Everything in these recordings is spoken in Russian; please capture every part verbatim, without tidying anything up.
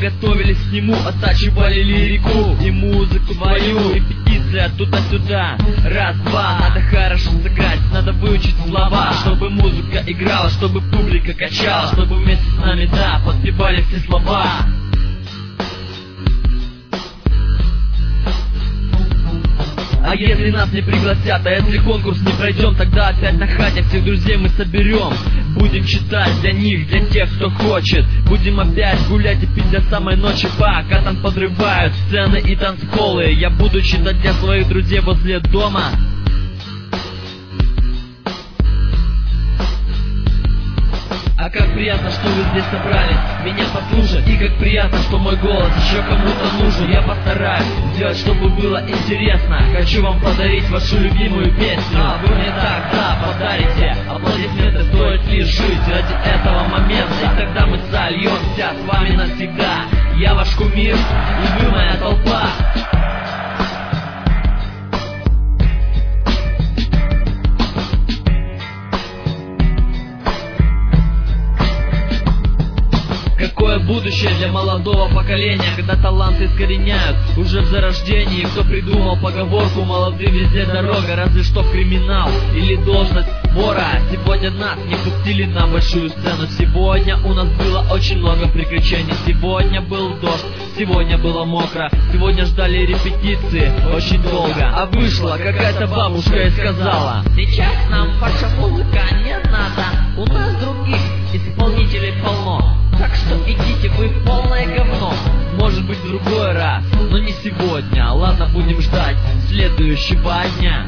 готовились к нему, оттачивали лирику и музыку твою. Репетиция туда-сюда, раз-два. Надо хорошо сыграть, надо выучить слова, чтобы музыка играла, чтобы публика качала, чтобы вместе с нами, да, подпевали все слова. А если нас не пригласят, а если конкурс не пройдем, тогда опять на хате всех друзей мы соберем. Будем читать для них, для тех, кто хочет. Будем опять гулять и пить до самой ночи, пока там подрывают сцены и танцполы. Я буду читать для своих друзей возле дома. А как приятно, что вы здесь собрались меня послушать. И как приятно, что мой голос еще кому-то нужен. Я постараюсь сделать, чтобы было интересно. Хочу вам подарить вашу любимую песню. А вы мне так, да, подарите. Аплодисменты стоит лишь жить ради этого момента. И тогда мы сольемся с вами навсегда. Я ваш кумир, и вы моя толпа. Какое будущее для молодого поколения, когда таланты искореняют уже в зарождении. Кто придумал поговорку «молодым везде дорога», разве что в криминал или должность вора. Сегодня нас не пустили на большую сцену. Сегодня у нас было очень много приключений. Сегодня был дождь, сегодня было мокро. Сегодня ждали репетиции очень долго. А вышла какая-то бабушка и сказала: сейчас нам ваша музыка не надо, у нас других исполнителей полно. Так что идите вы в полное говно. Может быть в другой раз, но не сегодня. Ладно, будем ждать следующего дня.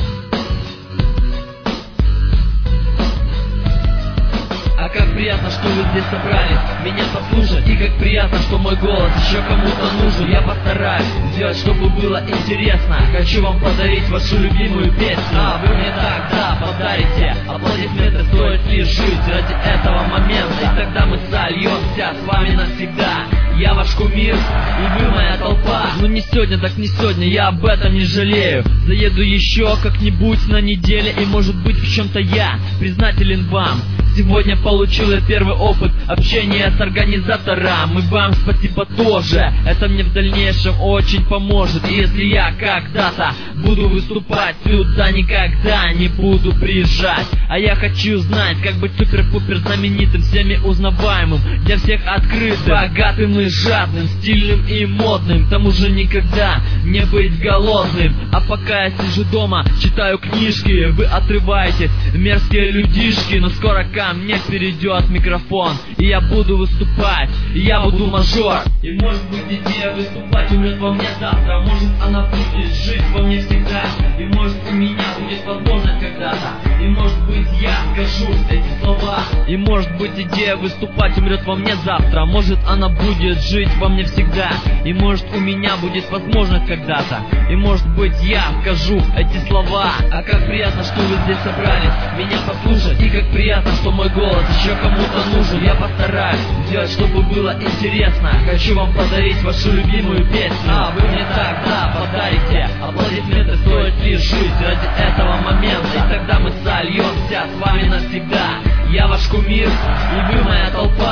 А как приятно, что вы здесь собрались меня послушать. И как приятно, что мой голос еще кому-то нужен. Я постараюсь сделать, чтобы было интересно. Хочу вам подарить вашу любимую песню. А вы мне так, да, подарите. Аплодисменты стоит лишь жить ради этого момента. И тогда мы сольемся с вами навсегда. Я ваш кумир, и вы моя толпа. Ну не сегодня, так не сегодня, я об этом не жалею. Заеду еще как-нибудь на неделе, и может быть в чем-то я признателен вам. Сегодня получил я первый опыт общения с организатором. И вам спасибо тоже, это мне в дальнейшем очень поможет. И если я когда-то буду выступать, сюда никогда не буду приезжать. А я хочу знать, как быть супер-пупер знаменитым, всеми узнаваемым, для всех открытым, богатым и жадным, стильным и модным. К тому же никогда не быть голодным. А пока я сижу дома, читаю книжки, вы отрываетесь, мерзкие людишки. Но скоро ко мне перейдет микрофон, и я буду выступать, и я буду мажор. И может быть идея выступать умрет во мне завтра. Может она будет жить во мне всегда. И может у меня будет возможность когда-то. И может быть я скажу эти слова. И может быть идея выступать умрет во мне завтра. Может она будет жить во мне всегда. И может у меня будет возможность когда-то. И может быть я скажу эти слова. А как приятно, что вы здесь собрались меня послушать. И как приятно, что мой голос еще кому-то нужен. Я постараюсь сделать, чтобы было интересно. Хочу вам подарить вашу любимую песню. А вы мне так, да, подарите. Аплодисменты стоит лишь жить ради этого момента. И тогда мы сольемся с вами навсегда. Я ваш кумир, и вы моя толпа.